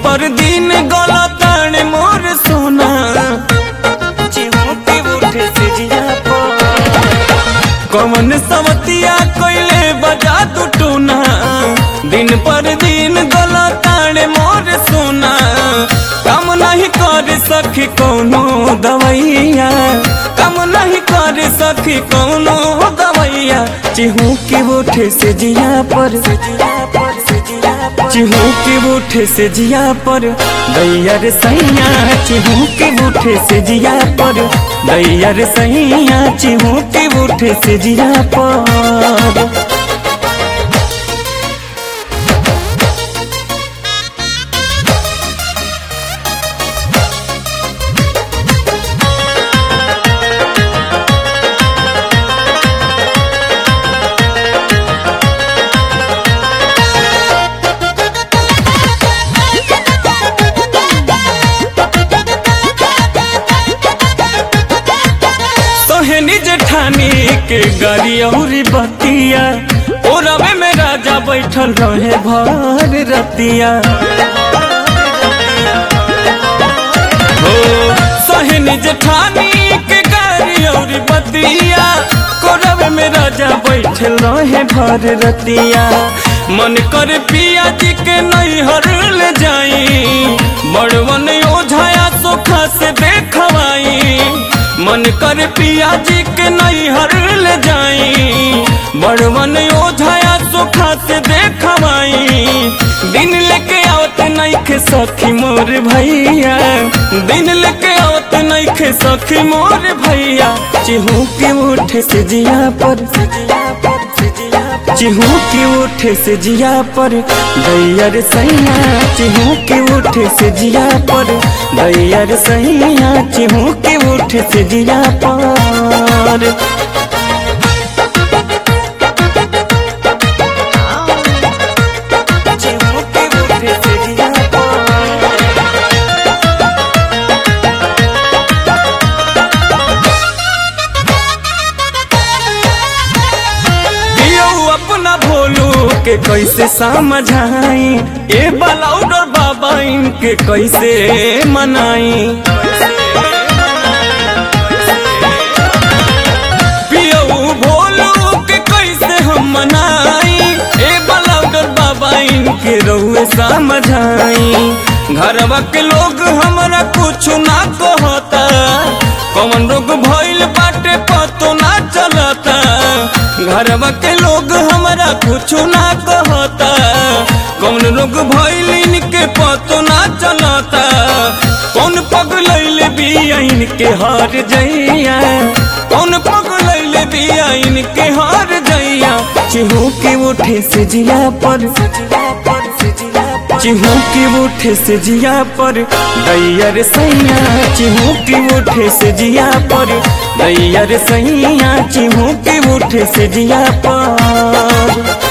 पर दिन गलताने मोर सोना चिहुकी उठे से जिया कौन समतिया कोइले बजा दुटूना दिन पर दिन गलताने मोर सोना काम नहीं कर सखी कौनो दवैया काम नहीं कर सखी कौनो दवैया चिहुकी उठे से जिया पर चिहुकी उठे से जिया पर दैया रे सैया चिहुकी उठे से जिया पर दैया रे सैया चिहुकी उठे से जिया पर जेठानी के गाड़ी और बतिया ओरवे में राजा बैठल रहे भर रतिया हो सोहनी जेठानी के गाड़ी और बतिया ओरवे में राजा बैठल रहे भर रतिया मन कर पिया जी के नैहर ले जाई बड़वन ओझाया सोखा से देखवाई मन कर पिया जी के नैहर ले जाई बड़वन ओझाया सोखा से देखवाई दिन लेके आवत नइखे सखी मोर भैया दिन लेके आवत नइखे सखी मोर भैया चिहुकी उठे से जिया पर चिहुकी उठे से जिया पर दैया रे सैया चिहुकी उठे से जिया पर दैया रे सैया चिहुकी उठे से जिया पर अपना भोलू के कैसे समझाई ए बलाउडर बाबा इनके कैसे मनाई पियऊ भोलू के कैसे हम मनाई ए बलाउडर बाबा इनके रहुए समझाई घरवा के लोग हमरा कुछ ना कहता कौन रोग भइल बाटे पतो ना चलता घरवा के लोग हमरा कुछ ना कहता कौन रोग भइल इनके पतो ना चलता कौन पगलैले बिया इनके हार जइया कौन पगलैले बिया इनके हार जइया चिहुकी उठे से जिया पर चिहुकी उठे से जिया पर दैया रे सैया चिहुकी उठे से जिया पर दैया रे सैया चिहुकी उठे से जिया पर।